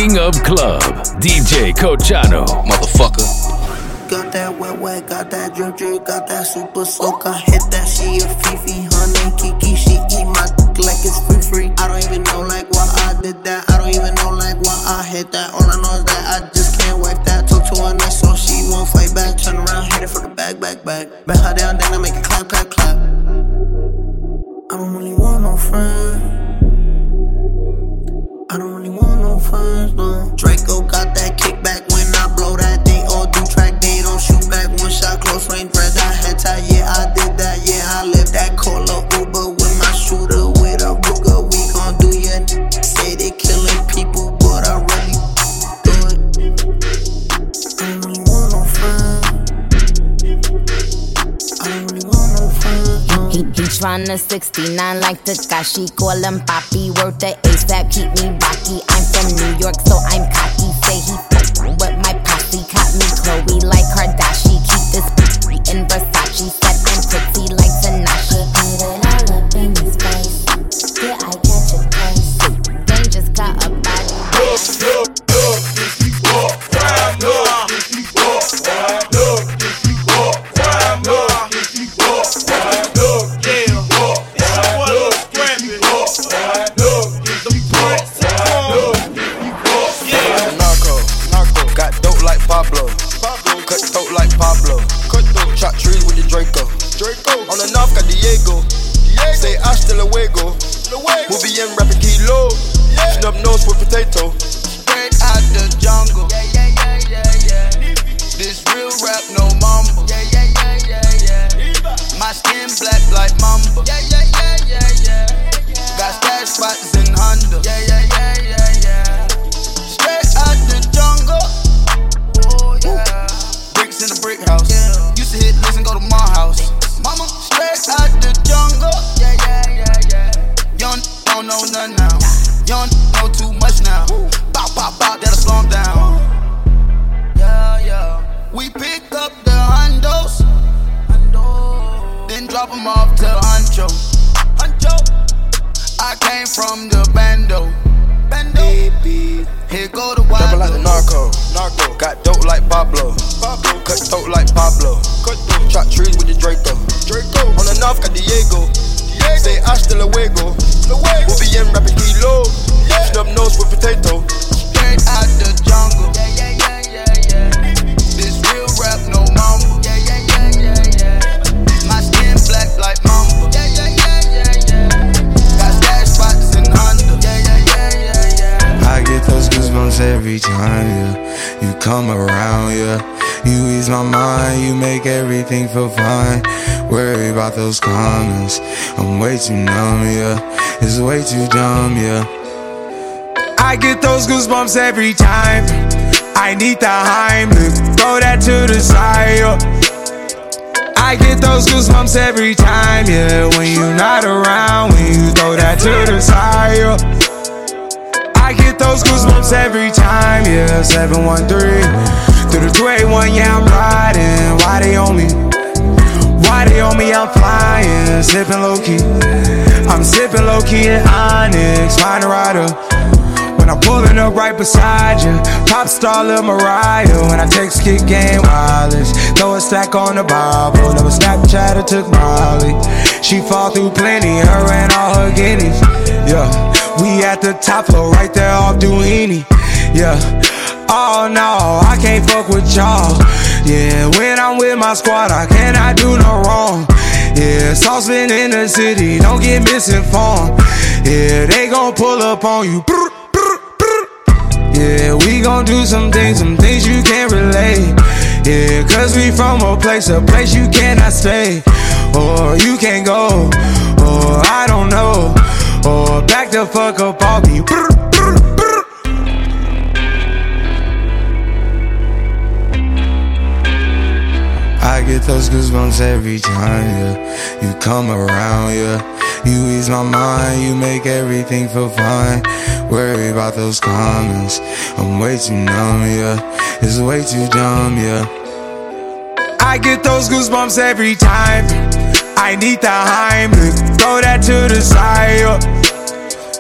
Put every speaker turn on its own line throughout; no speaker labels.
King of Club, DJ Cochano.
Motherfucker.
Got that wet, got that drip, got that super soak. I hit that, she a Fifi, her name Kiki. She eat my dick like it's free. I don't even know like why I did that. I don't even know like why I hit that. All I know is that I just can't wipe that. Talk to her nice so she won't fight back. Turn around, hit it for the back. Bet her down, then I make it clap. I don't really want no friends. I don't really want no friends, no. Draco got that kickback when I blow that. They all do track, they don't shoot back. One shot, close range, breath, I head tie. Yeah, I did that, yeah, I lived that. Call a Uber with my shooter, with a Ruger. We gon' do ya. Say they killing people, but I really do it. I don't really want no friends. I don't really want no friends, no.
He tryna 69 like Takashi. Call him Papi, worth the ASAP, keep me rocky. I'm from New York, so I'm cocky. Say he with my posse. Caught me Chloe like Kardashian. Keep this in Versace. Said I'm pretty like Tanashi. Put it all up in his face. Yeah, I catch a case. Dane just got a body.
Chop trees with the Draco. On the north got Diego. Say hasta luego. We'll be in rapping kilo. Snub nose with potato. Straight out the jungle. This real rap, no mumble. My skin black like mamba. Got stash spots in Honda. Straight out the jungle. Bricks in the brick house. Used to hit this and go to my house. Mama, straight out the jungle. Young don't know nothing now. Young know too much now. Bop, that'll slow him down. We pick up the hundos, then drop them off to Huncho. I came from the bando. Baby, here go the wild. Double like the narco. Got dope like Pablo. Cut throat like Pablo. Chop trees with the Draco. On the north got Diego. Say hasta luego. We'll be in rapping kilo. Snub nose with potato. Straight out the jungle. This real rap, no mumble. My skin black like mamba. Got stash spots in Honda.
I get those goosebumps every time, yeah. You come around, yeah. You ease my mind, you make everything feel fine. Worry about those comments, I'm way too numb, yeah. It's way too dumb, yeah. I get those goosebumps every time. I need the Heimlich, throw that to the side, yeah. I get those goosebumps every time, yeah. When you're not around, when you throw that to the side, yeah. I get those goosebumps every time, yeah. 713 through the 281, yeah, I'm riding. Why they on me? Why they on me? I'm flying, sipping low key. I'm sipping low key in Onyx, find a rider. When I'm pulling up right beside you, pop star Lil Mariah. When I text kick game wireless, throw a stack on the Bible. Never Snapchat or took Molly. She fall through plenty, her and all her guineas. Yeah, we at the top floor, right there off Duini. Yeah, oh no, I can't fuck with y'all. Yeah, when I'm with my squad, I cannot do no wrong. Yeah, saucepan in the city, don't get misinformed. Yeah, they gon' pull up on you. Yeah, we gon' do some things you can't relate. Yeah, cause we from a place you cannot stay. Or you can't go, or I don't know. Or back the fuck up off me. I get those goosebumps every time, yeah. You come around, yeah. You ease my mind, you make everything feel fine. Worry about those comments, I'm way too numb, yeah. It's way too dumb, yeah. I get those goosebumps every time. I need the Heimlich, throw that to the side, yeah. I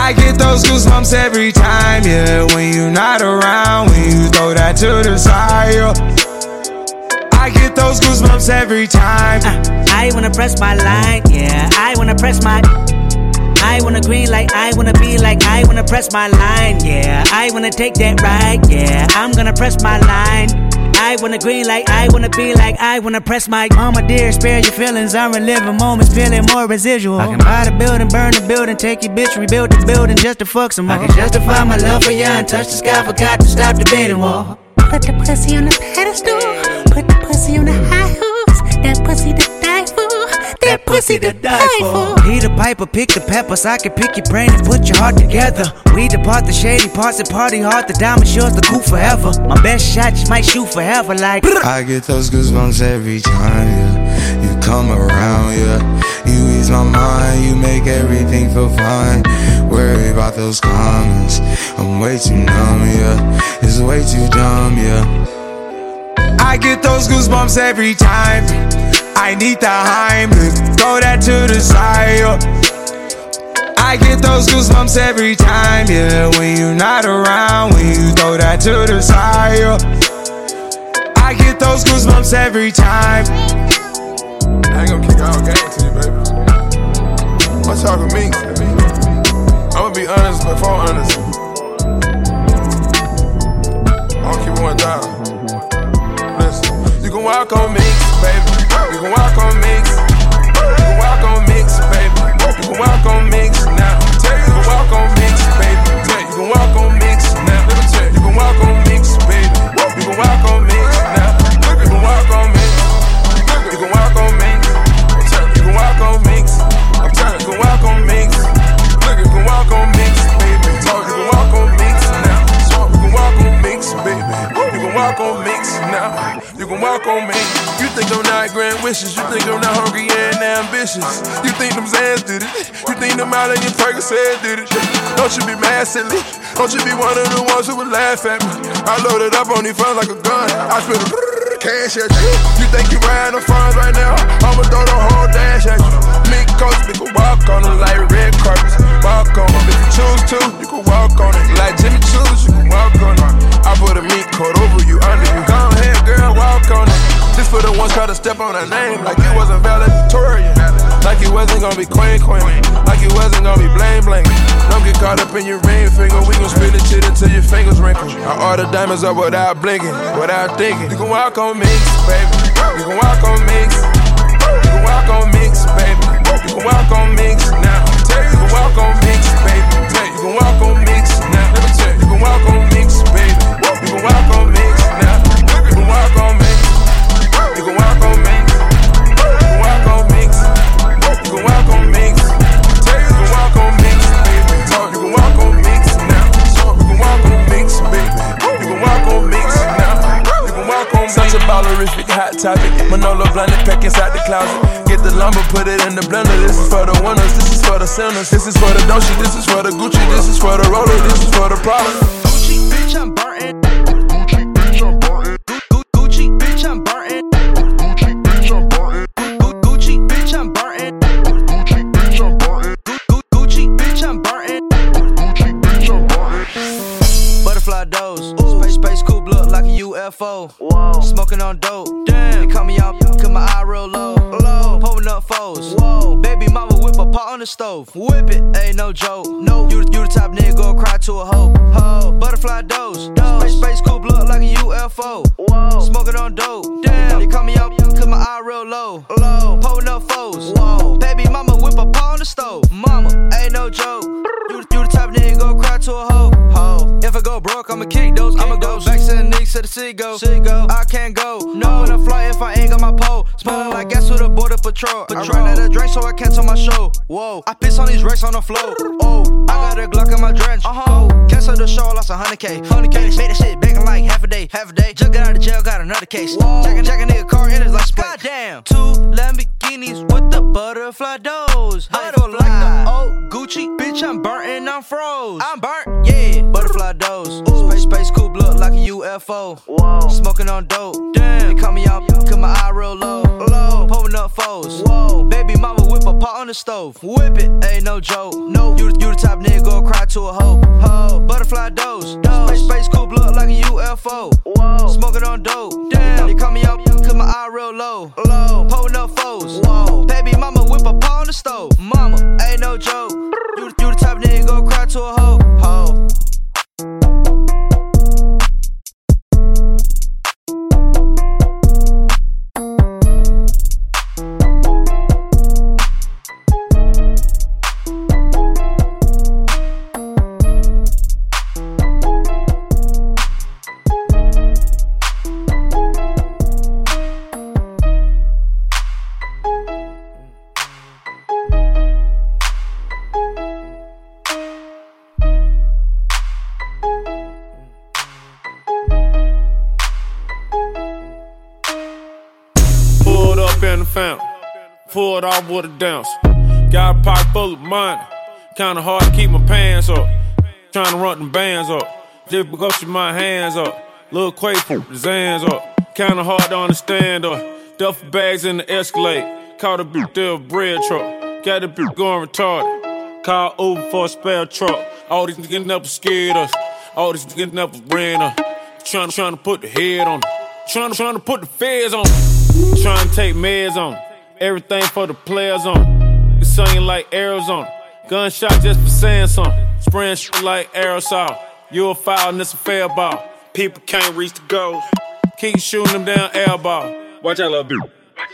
I get those goosebumps every time, yeah. When you're not around, when you throw that to the side, yeah. I get those goosebumps every time.
I wanna press my line, yeah. I wanna press my. I wanna green like I wanna be like I wanna press my line, yeah. I wanna take that ride, yeah. I'm gonna press my line. I wanna green like I wanna be like I wanna press my. Mama dear, spare your feelings. I'm reliving moments, feeling more residual. I can buy the building, burn the building, take your bitch, rebuild the building just to fuck some more. I can justify my love for you and touch the sky, forgot to stop the beating wall.
Put the pussy on the pedestal, put the pussy on the high horse. That pussy to die for, that pussy to die for.
Peter Piper, pick the peppers. I can pick your brain and put your heart together. We depart the shady parts and party hard. The diamond yours, the cool forever. My best shot just might shoot forever like.
I get those goosebumps every time, yeah. You come around, yeah. You ease my mind, you make everything feel fine. Worry about those comments, I'm way too numb, yeah. It's way too dumb, yeah. I get those goosebumps every time. I need the Heimlich, throw that to the side, yeah. I get those goosebumps every time, yeah. When you're not around, when you throw that to the side, yeah. I get those goosebumps every time.
I ain't gonna kick all game to you, baby. I'm talking me. I'ma be honest before honest. I'll keep it 1,000. Listen, you can walk on me, baby. You can walk on mix. You can walk on mix, baby. You can walk on mix now. You can walk on mix, baby. You can walk on mix now. You can walk on mix, baby. You can walk on mix now. You can walk on mix. You can walk on mix. You can walk on mix. I'm telling you, you can walk on mix. Look, you can walk on mix, baby. You can walk on mix now. You can walk on mix, baby. You can walk on mix now. You can walk on mix. You think I'm not grand wishes, you think I'm not hungry and ambitious. You think them Zans did it, you think them out of your Percocet did it. Don't you be mad silly, don't you be one of the ones who would laugh at me. I loaded up on these funds like a gun, I spit a cash at you. You think you riding the funds right now, I'ma throw the whole dash at you. Mink coats, we can walk on them like red carpets. Walk on them, if you choose to, you can walk on it. Like Jimmy Choo's, you can walk on it. I put a meat coat over you, under you. Go ahead girl, walk on it. This for the ones try to step on her name like it wasn't valedictorian, like it wasn't gonna be queen, like it wasn't gonna be bling. Don't get caught up in your ring finger, we gon' spit the shit until your fingers wrinkle. I order diamonds up without blinking, without thinking. You can walk on mix, baby. You can walk on mix. You can walk on mix, baby. You can walk on mix now. You can walk on mix, baby. You can walk on mix now. You can walk on mix, baby. You can walk on mix now. You can walk on mix. You can walk on mix. You can walk on mix. You can walk on mix. You can walk on mix, baby. You can walk on mix now. You can walk on mix, baby. You can walk on mix now. You can walk on mix. Such a ballerific hot topic. Manolo blinded pack inside the closet. Get the lumber, put it in the blender. This is for the winners. This is for the sinners. This is for the Dolce. This is for the Gucci. This is for the roller. This is for the Prada.
Gucci, bitch, I'm burnt. Space coupe look like a UFO. Whoa. Smoking on dope. Damn. They call me out, cause my eye real low. Pulling up foes. Whoa. Baby mama whip a pot on the stove. Whip it, ain't no joke. No. You the type nigga go cry to a hoe. Butterfly dose. Space coupe look like a UFO. Whoa. Smoking on dope. Damn. They call me out, cause my eye real low. Pulling up foes. Whoa. Baby mama whip a pot on the stove. Mama, ain't no joke. You the type nigga go cry to a hoe. If I go broke, I'ma kick those. I'ma go back to the Knicks to the Seagull. I can't go. No, when I fly if I ain't got my pole. Smelling like gas with a border patrol. I ran out of drink so I cancel my show. Whoa, I piss on these racks on the floor. Oh, I got a Glock in my drench. Cancel the show, lost 100K. Made that shit back in like half a day. Just got out of jail, got another case. Jack a nigga car in it like split. Goddamn. 2 Lamborghinis with the butterfly doors. I feel like the old Gucci. Bitch, I'm burnt and I'm froze. I'm burnt, yeah. Butterfly doors. Space coupe look like a UFO. UFO. Whoa. Smoking on dope. Damn. They call me out, cause my eye real low. Low. Pulling up foes. Whoa. Baby mama whip a pot on the stove. Whip it, ain't no joke. No. You the type nigga go cry to a hoe. Ho. Butterfly dose. Space coupe look like a UFO. Whoa. Smoking on dope. Damn. They call me out, cause my eye real low. Low. Pulling up foes. Whoa. Baby mama whip a pot on the stove. Mama, ain't no joke. You the type nigga go cry to a hoe. Ho.
Pulled off with a dance. Got a pocket full of money. Kinda hard to keep my pants up. Trying to run them bands up. Just because my hands up. Lil' Quay put his hands up. Kinda hard to understand up. Duffel bags in the Escalade. Caught a bitch there a bread truck. Got a bitch going retarded. Call Uber for a spare truck. All these niggas never scared us. All these niggas never ran us. Trying to put the head on them. Trying to put the feds on them. Trying to take meds on them. Everything for the players on. It's singing like Arizona. Gunshot just for saying something. Spraying shit like aerosol. You a foul and it's a fair ball. People can't reach the goals. Keep shooting them down air ball. Watch out, little bitch.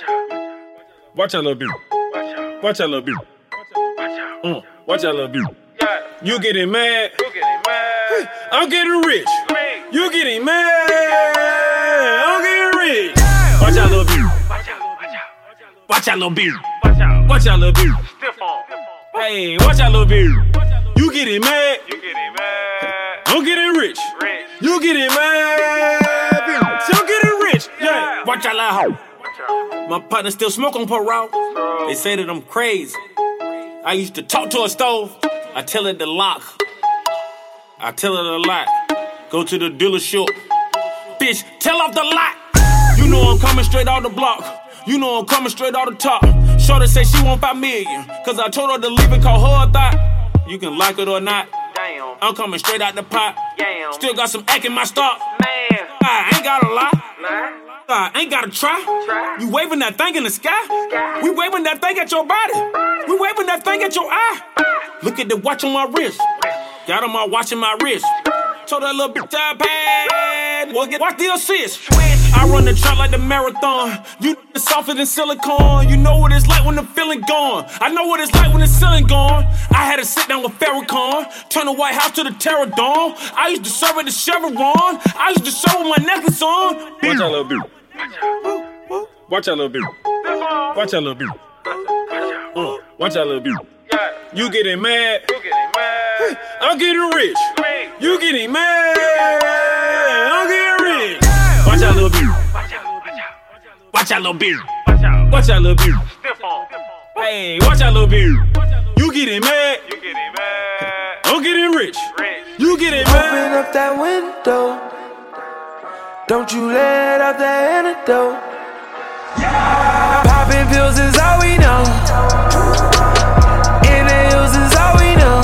Watch out, little bitch. Watch out, little bitch. Watch out, little bitch. You getting mad? I'm getting rich. You getting mad? I'm getting rich. Watch out, little bitch. Watch out, little beard. Watch out, little beard. Hey, watch out, little beard. You getting mad? I'm getting rich. You getting mad? I'm getting rich. Yeah. Watch out, little hoe. My partner still smoke on parole. They say that I'm crazy. I used to talk to a stove. I tell it to lock. I tell it a lot. Go to the dealership. Bitch, tell off the lot. You know I'm coming straight out the block. You know I'm coming straight out the top. Shorty say she want 5 million. Cause I told her to leave and call her a thought. You can like it or not. Damn. I'm coming straight out the pot. Damn. Still got some act in my stock. Man. I ain't gotta lie. Nah. I ain't gotta try. You waving that thing in the sky. We waving that thing at your body. We waving that thing at your eye. Look at the watch on my wrist. Got on my watch in my wrist. Told that little bitch iPad. Well, watch the assist. I run the track like the marathon. You softer than silicone. You know what it's like when the feeling gone. I know what it's like when the ceiling gone. I had to sit down with Farrakhan. Turn the White House to the Terror Dome. I used to serve at the Chevron. I used to serve with my necklace on. Watch out, little bitch. Watch out, little bitch. Watch out, little bitch. Watch out, little bitch. You getting mad? I'm getting rich. You getting mad? I'm getting rich. Watch out, little beard. Watch out, little beard. Watch out, little beard. Hey, watch out, little beard. You getting mad? I'm getting rich. You getting mad?
Open up that window. Don't you let out that antidote. Popping pills is all we know. Inhales is all we know.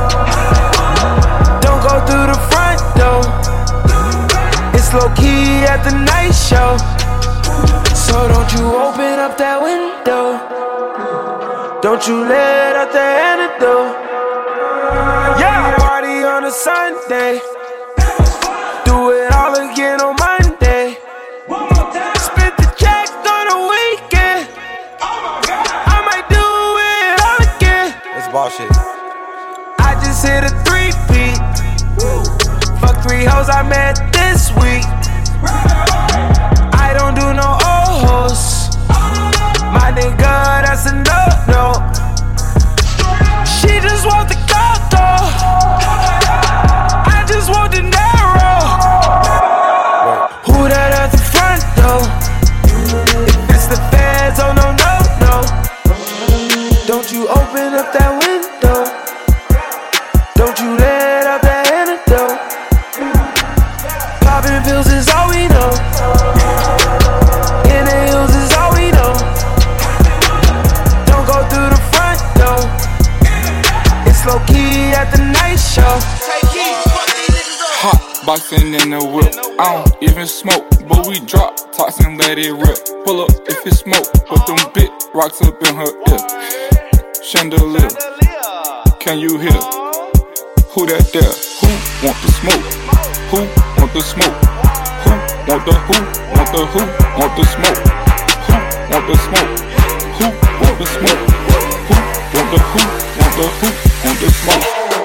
Don't go through the front door. It's low key at the night show. So don't you open up that window. Don't you let out the antidote. Yeah, party on a Sunday. Do it all again on Monday. Spit the check on the weekend. I might do it all again.
That's bullshit.
I just hit a 3-peat. Fuck 3 hoes I met this week. I don't do no old hoes. My nigga, that's a no-no. She just want the gold though. I just want the narrow. Who that at the front though? If it's the feds, oh no, no, no. Don't you open up that window. Don't you let out that antidote. Popping pills is all we know. Inhales is all we know. Don't go through the front door. It's low key at the night show.
Hot boxing in the whip. I don't even smoke, but we drop tops and let it rip. Pull up if it smoke, put them big rocks up in her ear. Chandelier, can you hear? Who that there? Who want the smoke? Who want the smoke? Who want the who? Want the who? Want the smoke? Who want the smoke? Who want the smoke? Who want the who? Want the who? Want the smoke?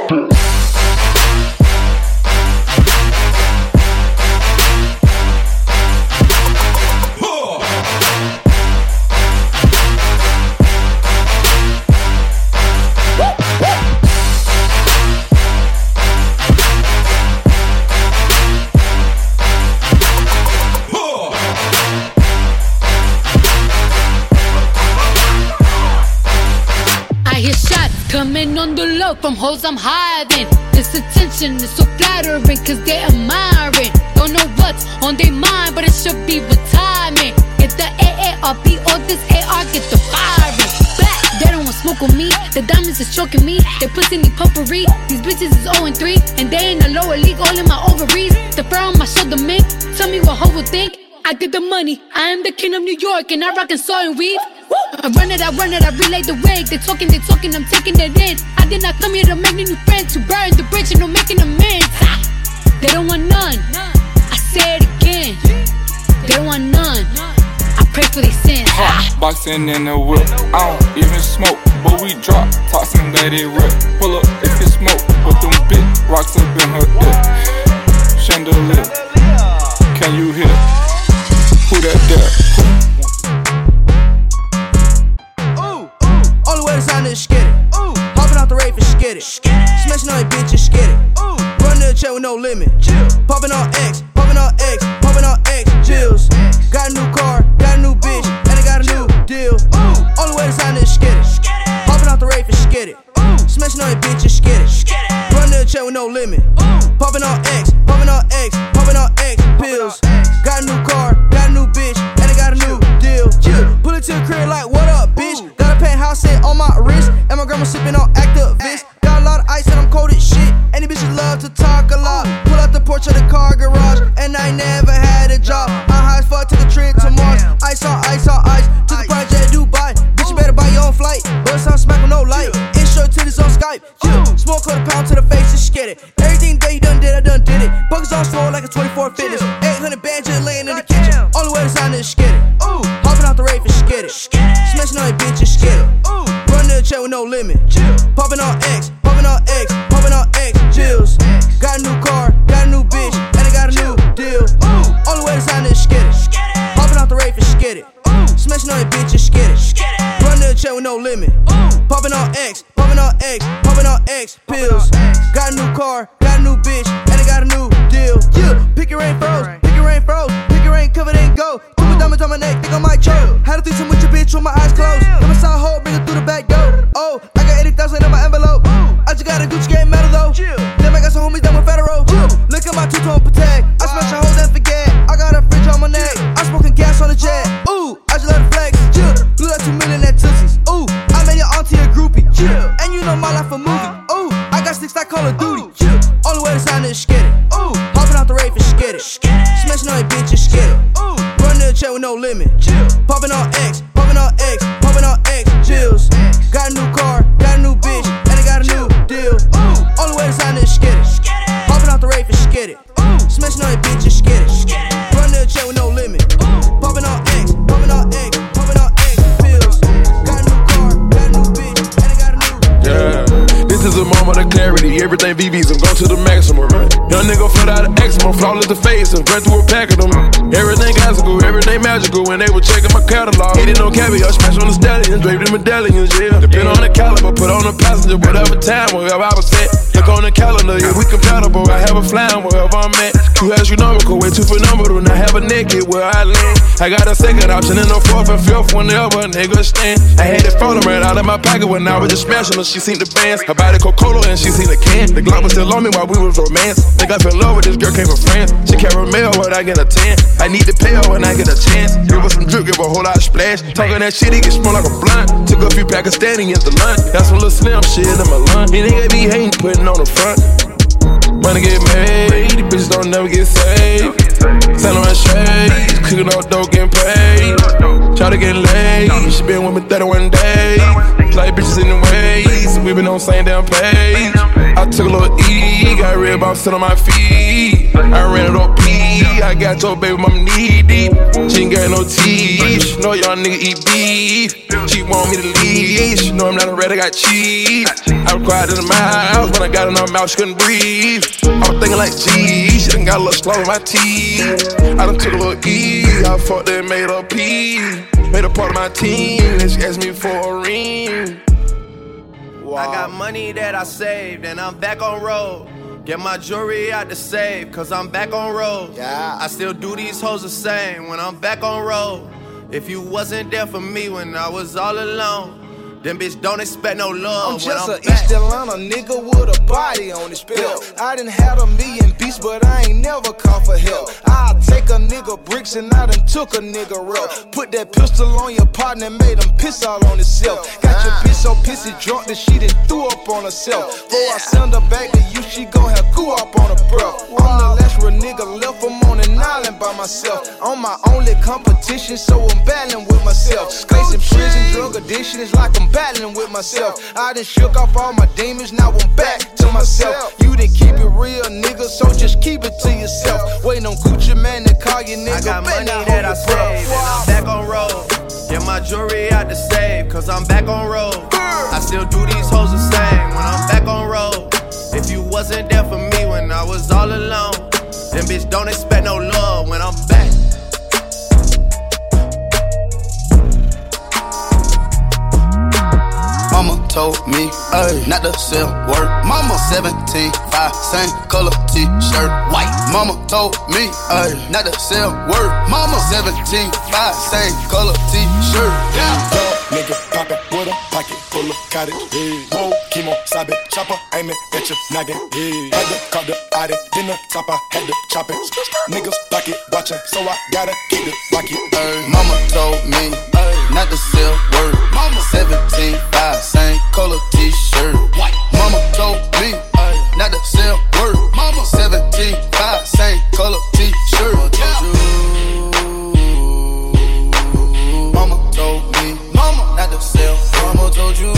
Coming on the low from hoes I'm hiding. This attention is so flattering cause they admiring. Don't know what's on their mind, but it should be with timing. Get the AARP or this AR, get the firing. Back, they don't want smoke with me. The diamonds is choking me. They pussy need puffery. These bitches is 0-3 and they in the lower league, all in my ovaries. The fur on my shoulder, man. Tell me what hoe will think. I get the money, I am the king of New York, and I rock and saw and weave. I run it, I relay the wig. They talking, I'm taking it in. I did not come here to make new friends, to burn the bridge and no making amends. They don't want none, I say it again. They don't want none, I pray for their sins.
Hot boxing in the whip. I don't even smoke, but we drop tops and let it rip. Pull up if it smoke, put them big rocks up in her ear. Chandelier, can you hear? Who that there?
Only way to sign this, get it. Hopping off the rave and get it. Smashing on your bitches, get it. Run to the chair with no limit. Popping on X, popping on X, popping on X. Chills. Got a new car, got a new bitch, and I got a new deal. Only way to sign this, get it. Hopping off the rave and get it. Smashing on your bitches, get it. Run to the chair with no limit. Popping on X, popping on X, popping on X. Pills. Got a new car, got a new bitch, and I got a new deal. Pull it to the crib like, what up, bitch? Got a penthouse set on my wrist, and my grandma sipping on Actavis. Got a lot of ice and I'm cold as shit. Any bitches love to talk a lot. Pull out the porch of the car garage, and I never had a job. I'm high as fuck, took a trip to Mars. Ice on ice on ice. To the project Dubai. Bitch, you better buy your own flight. Bust on smack with no light. Intro to this on Skype. Smoke quarter pound to the face, just get it. Everything that you done did, I done did it. Buckets on slow like a 24 fitness. 800 bands just laying in the kitchen. Only way to sign this, get it. Hopping off the rave and get it. Smashing on your bitches, get it. Run to the chair with no limit. Popping on X, popping on X, popping on X. Chills. Got a new car, got a new bitch, and I got a new deal. Only way to sign this, get it. Hopping off the rave and get it. Smashing on your bitches, get it. Run to the chair with no limit. Popping on X, popping on X, popping on X. Pills. Got a new car, got a new bitch, and I got a new deal. Pick your rain froze, pick your rain froze, pick your rain covered in gold. Put my diamonds on my neck, think I might choke. Had a threesome with your bitch with my eyes closed. Got my side hole, bring it through the back door. Oh, I got 80,000 in my envelope. I just got a Gucci game medal though. Then I got some homies down with Federal. Look at my two-tone Patek. I smash a hole and forget. I got a fridge on my neck. I'm smoking gas on the jet. Ooh, I just let it flex. Blew that 2 million at Tootsies. Ooh, I made your auntie a groupie. And you know my life a movie. Ooh, I got sticks like Call of Duty. Only way to sign this, get it. Ooh, hopping off the rave and get it. Smashing on your bitches, get it. Run to the chair with no limit. Popping on X, popping on X, popping on X. Chills. Got a new car, got a new bitch, and I got a new deal. Only way to sign this, get it. Hopping off the rave and get it. Smashing on your bitches, get it. Run to the chair with no limit. Popping on X, popping on X, popping on X. Pills. Got a new car, got a new bitch, and I got a new deal.
Yeah, this is a moment of clarity. Everything VVs, I'm going to the maximum, right? Young nigga fled out of eczema, flawless to face, and ran through a pack of them. Everything classical, everything magical. When they were checking my catalog, eating no caviar, smash on the stallions, draped in medallions, yeah. Depend on the caliber, put on the passenger, whatever time, wherever I was at. Look on the calendar, yeah, we compatible. I have a flying wherever I'm at. Too astronomical, way too phenomenal. Now have a naked where I land. I got a second option and a fourth and fifth whenever a nigga stand. I had it falling right out of my pocket when I was just smashing her. She seen the bands. Her body Coca-Cola and she seen the can. The Glock was still on me while we was romance. Think I fell in love with this girl, came from France. She caramel when I get a 10. I need to pay her when I get a chance. Give her some drip, give her a whole lot of splash. Talking that shit, he get smell like a blunt. Took a few Pakistani at the lunch. Got some little slim shit in my lunch. These niggas be hating, putting on the front. Money get made, these bitches don't never get saved. Selling my shades, cooking up dope, getting paid. Try to get laid, she been with me 31 days. Like bitches in the ways, we been on the same damn page. I took a little E, got red box sit on my feet. I ran it up P, I got your baby mama knee deep. She ain't got no teeth, she know y'all nigga eat beef. She want me to leave, she know I'm not a red, I got cheese. I was quiet in the mouth, when I got in her mouth, she couldn't breathe. I was thinking like, geez, she done got a little slow in my teeth. I done took a little E, I fucked her and made her pee. Made her part of my team, and she asked me for a ring.
Wow. I got money that I saved, and I'm back on road. Get my jewelry out the safe, cause I'm back on road. Yeah. I still do these hoes the same when I'm back on road. If you wasn't there for me when I was all alone, them bitch don't expect no love.
I'm just a East Atlanta nigga with a body on his belt. I done had a million beats, but I ain't never called for help. I'll take a nigga bricks and I done took a nigga rope. Put that pistol on your partner and made him piss all on himself. Got your bitch so pissy drunk that she done threw up on herself. Before I send her back to you, she gon' have goo up on her breath. I'm the last real nigga left, I'm on an island by myself. I'm my only competition, so I'm battling with myself. Facing prison, drug addiction, it's like I'm battling with myself. I done shook off all my demons, now I'm back to myself. You done keep it real, nigga, so just keep it to yourself. Waiting on Gucci Man to call you nigga.
I got money that I saved, and I'm back on road. Get my jewelry out the safe, cause I'm back on road. I still do these hoes the same when I'm back on road. If you wasn't there for me when I was all alone, them bitch don't expect no love when I'm back.
Mama told me not to sell word. Mama 17.5, same color t-shirt, white. Mama told me not to sell word. Mama 17.5, same color t-shirt.
Young nigga poppin' with a pocket full of cottage. Whoa, chemo, sabe, chopper, aimin' at your noggin. Had to call the Audi, then the top I had to chop it. Niggas pocket watchin', so I gotta keep it rocky.
Mama told me not to sell word. Mama 17.5, same color t-shirt, white. Mama told me not to sell word. Mama 17.5, same color t-shirt. Mama told me not to sell. Mama told you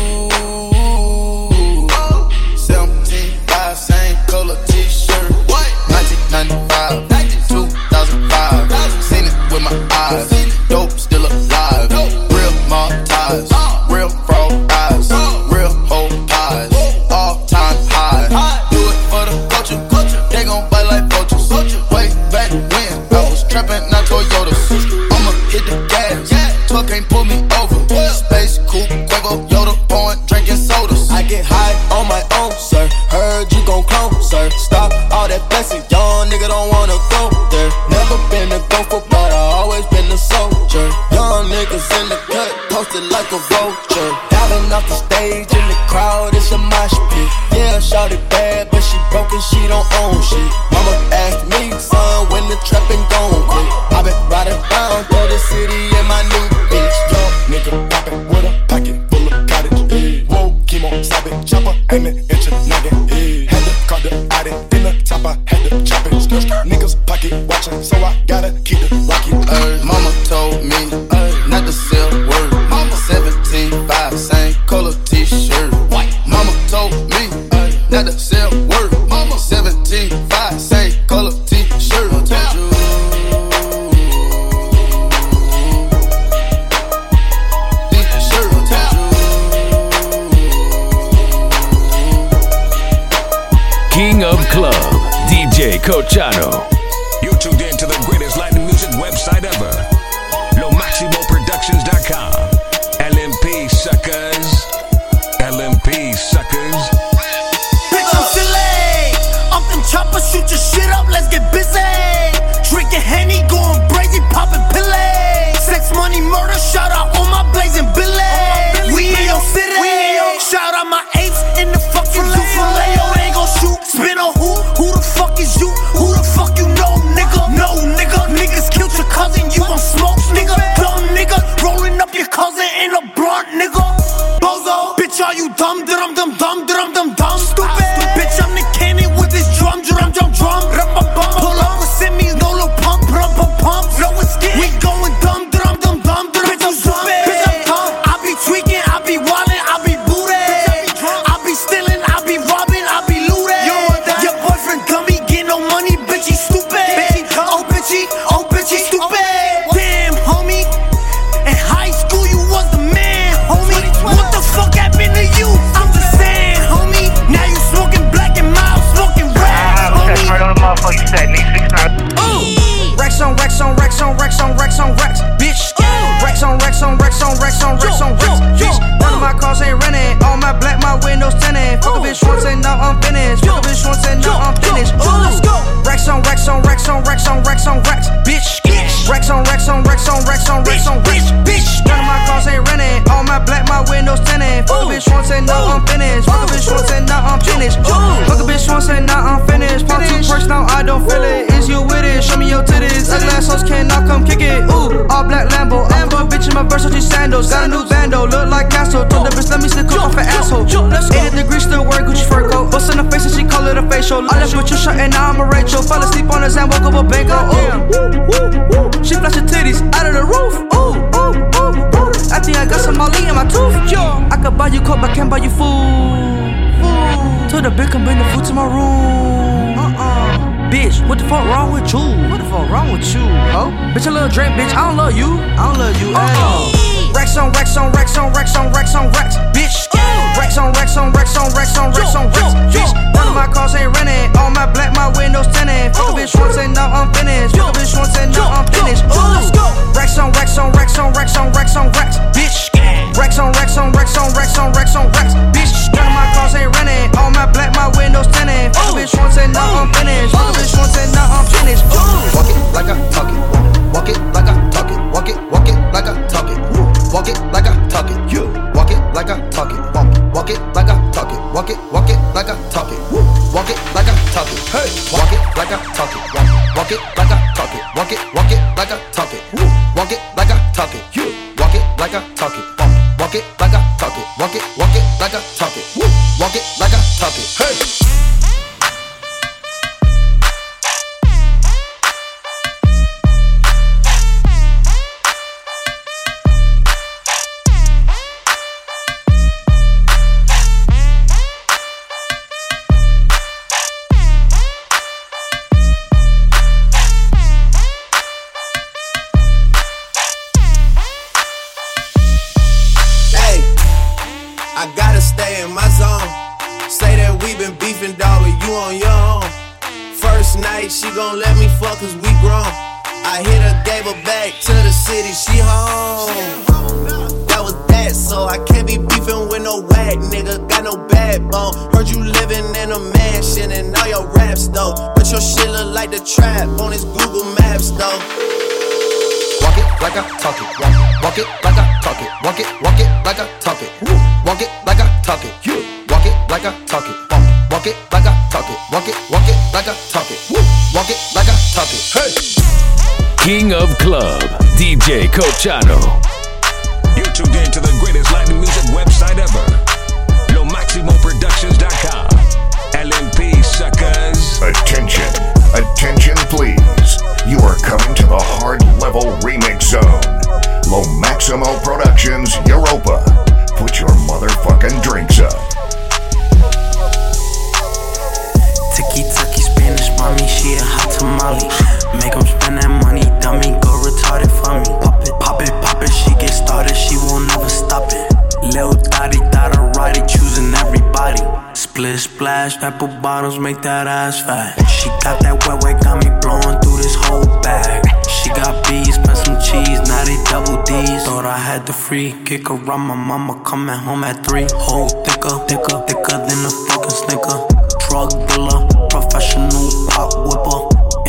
17.5, same color t-shirt, white. 1995, 2005, seen it with my eyes. Dope still alive. Real mob ties, real frog eyes, real whole pies, all time high. Do it for the culture, they gon' bite like vultures. Way back when I was trapping, not Toyotas. I'ma hit the gas, truck can't pull me over. Space coupe, Quavo, Yoda, pouring, drinking sodas. I get high on my own, sir. Heard you gon' clone, sir. Stop all that blessing, young nigga don't wanna go there. Never been a gopher, but I always been a soldier. Young niggas in the cut, posted like a vulture. Diving off the stage in the crowd, it's a mosh pit. Yeah, shawty bad, but she broken, she don't own shit. Mama asked me, son, when the trapping gon' quit. I been riding around through the city in my new bitch.
Young nigga poppin' with a pocket full of cottage. Whoa, chemo, sabe, chopper, aimin' at your noggin. Had to call the Audi, then the top I had to chop it. Niggas pocket watchin', so I gotta keep it rocky.
Mama told me not to sell word. Mama 17.5, same color t-shirt, white. Mama told me not to sell word. Mama 17.5, same color t-shirt.
King of Club, DJ Cochano.
You tuned in to the greatest Latin music website ever, LoMaximoProductions.com. LMP suckers, LMP suckers.
Bitch, I'm silly. Off them choppers, shoot your shit up, let's let's get busy. Drinking Henny, going crazy, popping pillay. Sex, money, murder, shout out all my blazing billy. We in your city. Shout out my apes in the fucking zoo. Filet-O ain't gon' shoot. Spin on who? Who the fuck is you? Who the fuck you know, nigga? No, nigga. Niggas killed your cousin, you gon' smoke, nigga. Dumb nigga. Rolling up your cousin in a blunt, nigga. Bozo. Bitch, are you dumb? Dum dum dum dum dum dum. Stupid. Bitch, I'm the cannon with this drum. Pull up with semis, no little pump, pump. No escape. We going dumb. Bitch, I'm stupid. Bitch, I'm dumb. I be tweaking, I be wildin', I be booted. I be stealing, I be robbing, I be looting. Your boyfriend dummy, get no money, bitch, he stupid. Oh, bitch, he stupid. Damn, homie. In high school, you was the man, homie. What the fuck happened to you? I'm just saying, homie. Now you smoking black and mild, smoking red, homie.
Right on the motherfucker, you said, need 6
Racks on racks on racks on racks on racks on racks, bitch. Racks on racks on racks on racks on racks on racks, bitch. None of my cars ain't renting. All my black, my windows tinted. Fuck a bitch once and now I'm finished. Fuck a bitch once and now I'm finished. Let's go. Racks on racks on racks on racks on racks on racks, bitch. Racks on racks on racks on racks on racks on racks, bitch. None of my cars ain't renting. All my black, my windows tinted. Fuck a bitch once and now I'm finished. Fuck a bitch once and now I'm finished. Fuck a bitch once and now I'm finished. Pop 2 perks now I don't feel it. Is you with it? Show me your titties. Ugly assholes cannot come kick it. Ooh, all black Lambo. I'm a bitch in my Versace sandals. Got a new bando, look like Castro. Told the bitch let me stick off an asshole. 80 degrees still wear Gucci fur coat. Bust in the face and she call it a facial. I left with your shirt and now I'm a Rachel. Fell asleep on the Zan, woke up a bango. Ooh, she flash her titties out of the roof. Ooh. I think I got some Molly in my tooth. I could buy you coke, but can't buy you food. Told the bitch come bring the food to my room. Bitch, what the fuck wrong with you? What the fuck wrong with you? Oh, bitch, a little drink, bitch. I don't love you. I don't love you. Racks on racks on racks on racks on racks on racks, bitch. Racks on racks on racks on racks on racks on racks, bitch. None of my cars ain't renting. All my black, my windows tinted. Fuck a bitch once and now I'm finished. Fuck a bitch once and now I'm finished. Let's go. Racks on racks on racks on racks on racks on racks, bitch. Racks on racks on racks on racks on racks on racks, bitch. None of my cars ain't renting. All my black, my windows tinted. Fuck a bitch once and now I'm finished. Fuck a bitch once and now I'm finished.
Walk it like I talk it. Walk it like I talk it. Walk it like I talk it. Walk it like I talk it. You walk it like I talk it. Walk it like I talk it. Walk it like I talk it. Walk it like I talk it. Hey, walk it like I talk it. Walk it like I talk it. Walk it like I talk it. Walk it like I talk it. You walk it like I talk it. Walk it like I talk it. Walk it like I talk it. Walk it like I talk it. Hey.
She gon' let me fuck cause we grown. I hit her, gave her back to the city, she home. That was that, so I can't be beefing with no whack nigga. Got no backbone. Heard you living in a mansion and all your raps though. But your shit look like the trap on his Google Maps though.
Walk it like I talk it. Walk it like I talk it. Walk it like I talk it. Walk it like I talk it. Walk it like I talk it. Walk it like I talk it. Walk it like I talk it. Walk it like I talk it. Hey.
King of Club, DJ Cochano.
You're tuned in to the greatest Latin music website ever. LoMaximoProductions.com. LMP suckers.
Attention, attention please. You are coming to the hard level remix zone. Lo Maximo Productions, Europa. Put your motherfucking drinks up.
Tiki-taki Spanish mommy, she a hot tamale. Make 'em spend that money, dummy, go retarded for me. Pop it, she get started, she won't never stop it. Lil Dottie, Dotterati, choosing everybody. Split splash, apple bottles, make that ass fat. She got that wet, got me blowing through this whole bag. She got B's, spent some cheese, now they double D's. Thought I had the free kick around my mama, coming home at 3. Whole thicker than a fucking Snicker. Drug dealer, professional pop whipper.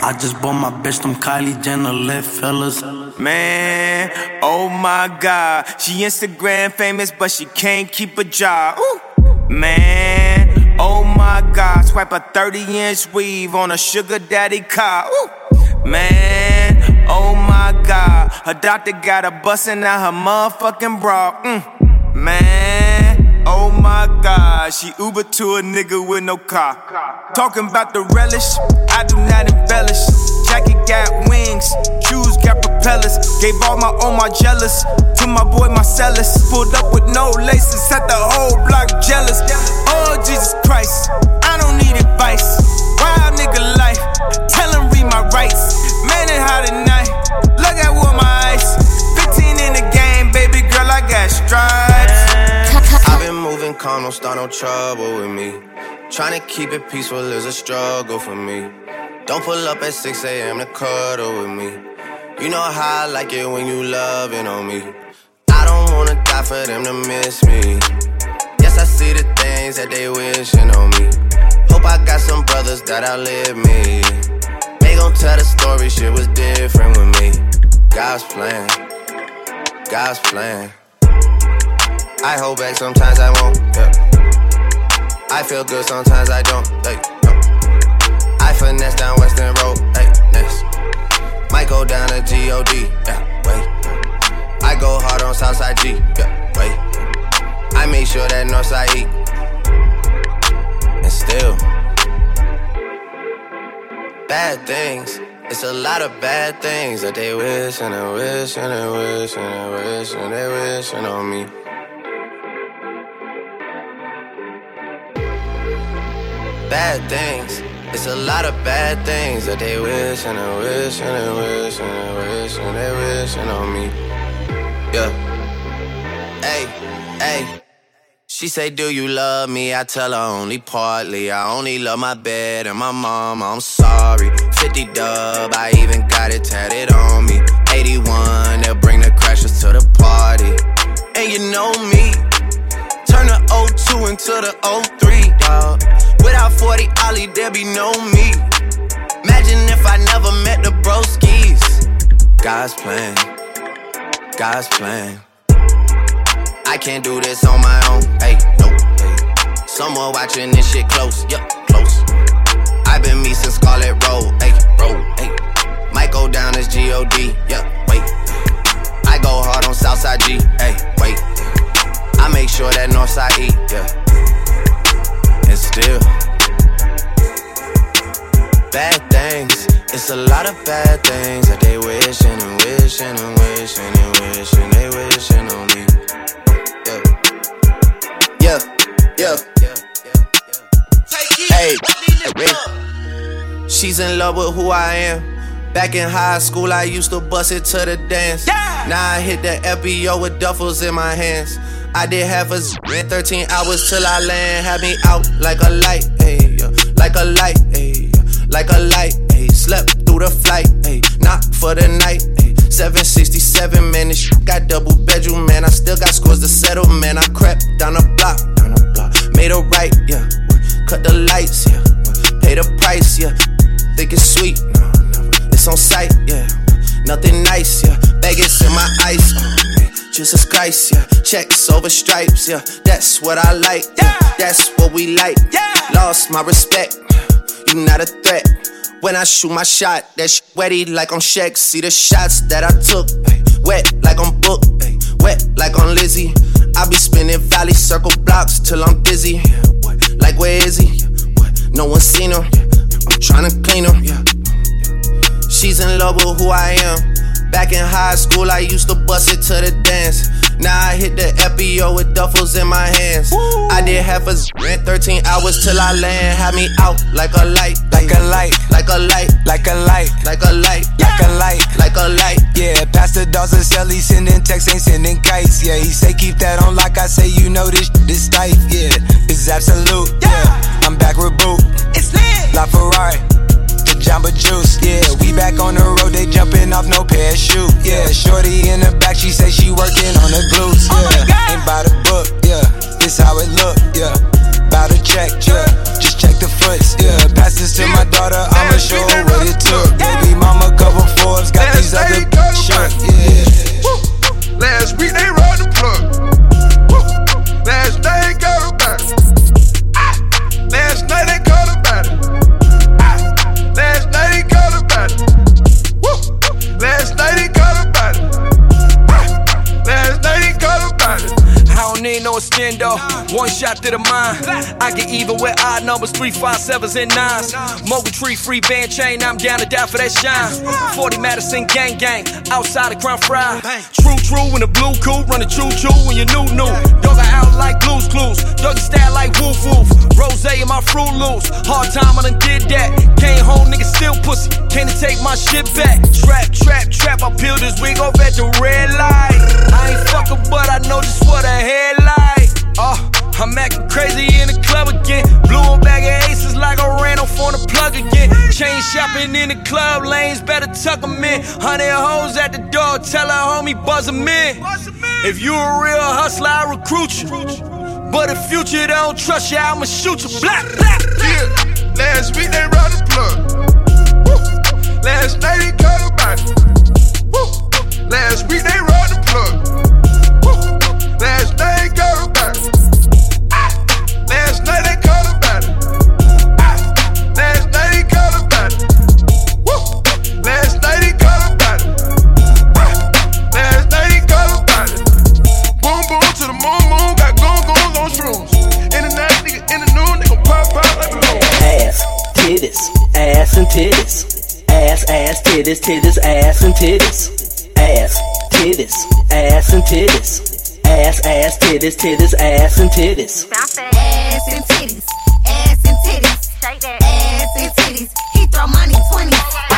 I just bought my bitch them Kylie Jenner lit fellas.
Man, oh my God, she Instagram famous, but she can't keep a job. Ooh. Man, oh my God, swipe a 30-inch weave on a sugar daddy car. Ooh. Man, oh my God, her doctor got her bustin' out her motherfucking bra. Man, oh my God, she Uber to a nigga with no car. Talking about the relish, I do not embellish. Jacket got wings, shoes got propellers. Gave all my jealous to my boy Marcellus. Pulled up with no laces, set the whole block jealous. Oh Jesus Christ, I don't need advice. Wild nigga life, tell him read my rights. Man, it hot at night, look at what my ice. 15 in the game, baby girl, I got stripes.
I've been moving calm, don't start no trouble with me. Tryna keep it peaceful is a struggle for me. Don't pull up at 6 a.m. to cuddle with me. You know how I like it when you loving on me. I don't wanna die for them to miss me. Yes, I see the things that they wishing on me. Hope I got some brothers that outlive me. They gon' tell the story, shit was different with me. God's plan, God's plan. I hold back, sometimes I won't, yeah. I feel good, sometimes I don't, like, no. I finesse down Western Road, hey, next. Might go down to G.O.D., yeah, wait. I go hard on Southside G, yeah, wait. I make sure that Northside eat. And still, bad things. It's a lot of bad things that they wish and they wish and they wish and they wish and they wishing on me. Bad things. It's a lot of bad things that they wish and they wish and they wish and they wish and they wishing on me. Yeah. Hey, hey. She say, do you love me? I tell her only partly. I only love my bed and my mama, I'm sorry. 50 dub, I even got it tatted on me. 81, they'll bring the crashers to the party. And you know me, turn the 02 into the 03, dawg. Without 40 Ollie, there be no me. Imagine if I never met the broskies. God's plan, God's plan. I can't do this on my own, hey, no, hey. Someone watching this shit close, yup, close. I've been me since Scarlet Road, hey, road, hey. Might go down as G.O.D., yup, wait. I go hard on Southside G, hey, wait. I make sure that Northside E, yeah. And still, bad things. It's a lot of bad things that they wishing and wishing and wishing and wishing they wishing on me. Yeah, yeah, yeah. Hey, she's in love with who I am. Back in high school, I used to bust it to the dance. Yeah. Now I hit the FBO with duffels in my hands. I did half a 13 hours till I land. Had me out like a light, ayy, like a light, ayy, like a light, ayy. Slept through the flight, ayy, not for the night, ayy. 767, man, this shit got double bedroom, man. I still got scores to settle, man. I crept down the block, made a right, yeah. Cut the lights, yeah. Pay the price, yeah. Think it's sweet, no, never. It's on sight, yeah. Nothing nice, yeah. Baguettes in my ice, Jesus Christ, yeah. Checks over stripes, yeah. That's what I like, yeah. That's what we like, yeah. Lost my respect, you not a threat. When I shoot my shot, that shit wetty like on Shaq. See the shots that I took, ay, wet like on Book, ay, wet like on Lizzie. I be spinning valley circle blocks till I'm dizzy. Yeah, what? Like where is he? Yeah, what? No one seen him. Yeah, I'm tryna clean him. Yeah. She's in love with who I am. Back in high school, I used to bust it to the dance. Now I hit the FBO with duffels in my hands. Woo. I did half a 13 hours till I land. Had me out like a light, like a light, like a light, like a light, like a light, like a light, like a light.
Yeah, Pastor Dawson Shelly sending texts, ain't sending kites. Yeah, he say keep that on like I say, you know this tight. Yeah, it's absolute. Yeah, I'm back with Boot. It's lit. La Ferrari. Jamba Juice, yeah, we back on the road, they jumping off no parachute, yeah, shorty in the back, she say she working on the glutes, yeah, ain't by the book, yeah, this how it look, yeah, bout to check, yeah, just check the foots, yeah, pass this to my daughter, I'ma show her what it took, yeah.
shot to the mind. I get even with odd numbers, 3, 5, 7s, and 9s. Mogul tree, free band chain, I'm down to die for that shine. 40 Madison, gang, outside of Crown Fry. True, in the blue coupe, running choo-choo when you new. Dog out like Blue's Clues, doggy style like woof. Rose in my Fruit Loops, hard time I done did that. Came home, nigga still pussy, can't take my shit back. Trap, I peeled this wig off at the red light. I ain't fucking, but I know just what a headlight. I'm acting crazy in the club again. Blew on bag of aces like I ran off on the plug again. Chain shopping in the club lanes, better tuck them in. 100 hoes at the door, tell her homie buzz them in. If you a real hustler, I recruit you. But if future don't trust you, I'ma shoot you. Black.
Yeah, last week they robbed the plug. Woo. Last night they cut about it. Woo. Last week they robbed the plug. Woo. Last night they cut about it. Last night they cut about it. Last night they cut about it. Woo. Last night they cut about it. Last night they cut about it. Boom to the moon, got goons on shrooms. In the night, nigga, in the noon, nigga pop like balloons.
Ass, titties, ass and titties. Ass, titties, ass and titties. Ass, titties, ass and titties. Ass, titties, ass and titties.
Ass and titties, ass and titties. Shake that ass and titties. He throw money 20.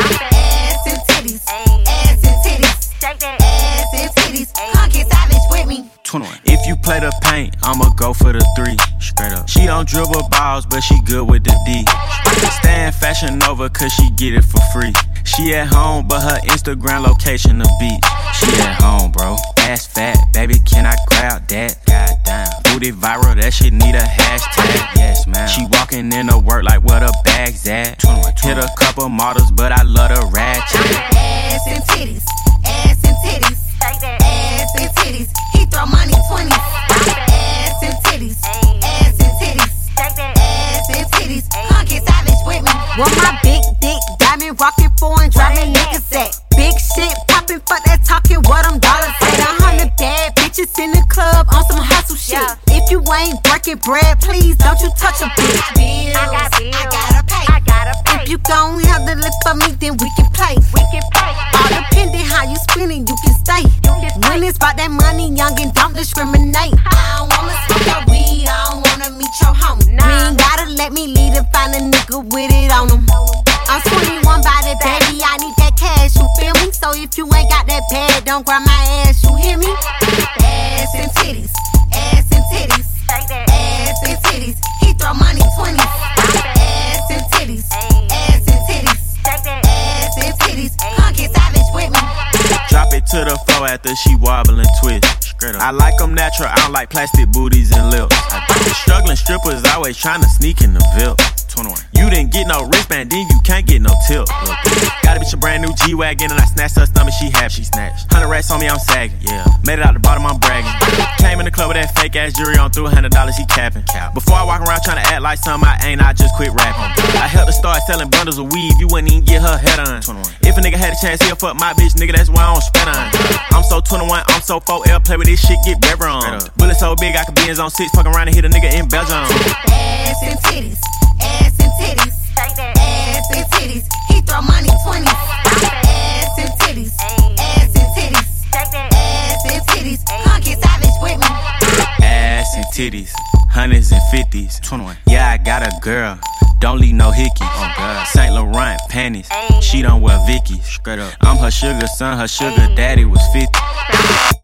Ass and titties, ass and titties. Shake that ass and titties. Come get savage with me.
21. If you play the paint, I'ma go for the 3. Straight up. She don't dribble balls, but she good with the D. Stay in Fashion Nova, cause she get it for free. She at home, but her Instagram location the beach. She at home, bro. Ass fat, baby, can I grab that? Goddamn. Booty viral, that shit need a hashtag. Yes, man. She walking in to work like where the bag's at. 21. Hit a couple models, but I love the ratchet.
Ass and titties, ass and titties. Ass and titties. He throw money 20. Ass and titties, ass and titties. Ass and titties. Come get savage with me. Want my big dick, diamond rockin' foreign, driving niggas at. Big shit poppin', fuck that talking, what them dollars at. 100 bad bitches in the club on some hustle shit. If you ain't working bread, please don't you touch a bitch. Bills, I gotta pay. If you gon' have the lip for me, then we can play. All depending how you spendin', you can stay. When it's about that money, young and don't discriminate. I don't wanna smoke your weed, I don't wanna meet your homie. You ain't gotta let me lead and find a nigga with it on him. I'm 21 by the baby, I need that cash, you feel me? So if you ain't got that bag, don't grab my ass, you hear me? Ass and titties, ass and titties. Ass and titties, he throw money 20. Ass and titties, ass and titties. Ass and titties, come get savage with me.
Drop it to the floor after she wobble and twist. I like them natural, I don't like plastic booties and lips. Struggling strippers always trying to sneak in the VIP. 21. You didn't get no wristband, then you can't get no tip. Got a bitch a brand new G-Wagon and I snatched her stomach, she happy, she snatched. 100 racks on me, I'm sagging. Yeah. Made it out the bottom, I'm bragging. Came in the club with that fake ass jewelry on, threw $100, he capping. Before I walk around trying to act like something I ain't, I just quit rapping. I helped her start selling bundles of weave, you wouldn't even get her head on. 21. If a nigga had a chance, he'll fuck my bitch, nigga, that's why I don't spend on. I'm so 21, I'm so 4L, play with this shit, get better on. Bullet so big, I could be in zone 6, fuck around and hit a nigga in Belgium.
Ass and titties, ass and titties. Ass and titties, he throw money 20. Ass and titties, ass and titties. Ass and titties, come get savage with me.
Ass and titties, 100s and 50s. 21. Yeah, I got a girl, don't leave no hickeys. Oh God. Saint Laurent panties, she don't wear Vickies. Straight up. I'm her sugar son, her sugar daddy was 50.